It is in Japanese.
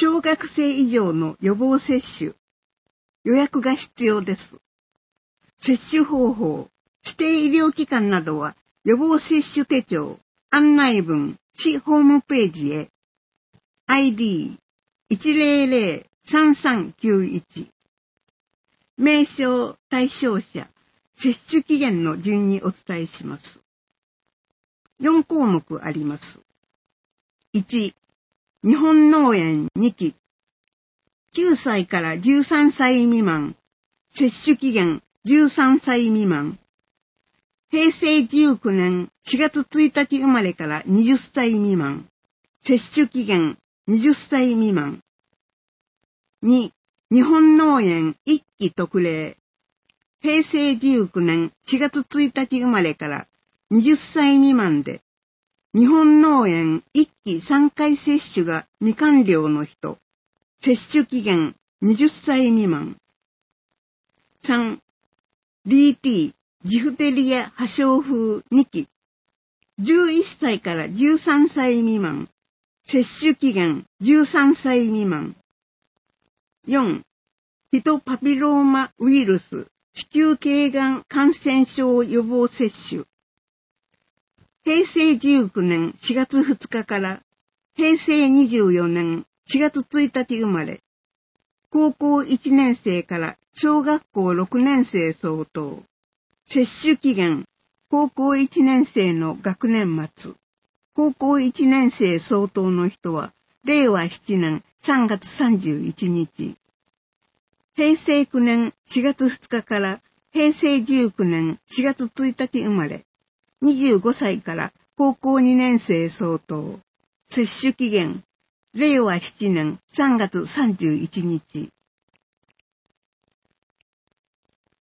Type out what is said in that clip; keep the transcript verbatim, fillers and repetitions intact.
小学生以上の予防接種、予約が必要です。接種方法、指定医療機関などは予防接種手帳、案内文、市ホームページへ アイディーいちまるまるさんさんきゅういち 名称対象者、接種期限の順にお伝えします。よん項目あります。いち、日本脳炎にき、きゅうさいからじゅうさんさい未満、接種期限じゅうさんさい未満、へいせいじゅうきゅうねんしがつついたち生まれからはたち未満、接種期限はたち未満。に、日本脳炎いっき特例、へいせいじゅうきゅうねんしがつついたち生まれからはたち未満で、日本脳炎いっきさんかい接種が未完了の人、接種期限はたち未満。さん、ディーティー、ジフテリア破傷風にき、じゅういっさいからじゅうさんさい未満、接種期限じゅうさんさい未満。よん、ヒトパピローマウイルス子宮頸がん感染症予防接種。へいせいじゅうきゅうねんしがつふつかからへいせいにじゅうよねんしがつついたち生まれ、高校いちねん生から小学校ろくねん生相当、接種期限高校いちねん生の学年末、高校いちねん生相当の人はれいわななねんさんがつさんじゅういちにち、へいせいきゅうねんしがつふつかからへいせいじゅうきゅうねんしがつついたち生まれ、にじゅうごさいから高校にねん生相当、接種期限れいわななねんさんがつさんじゅういちにち。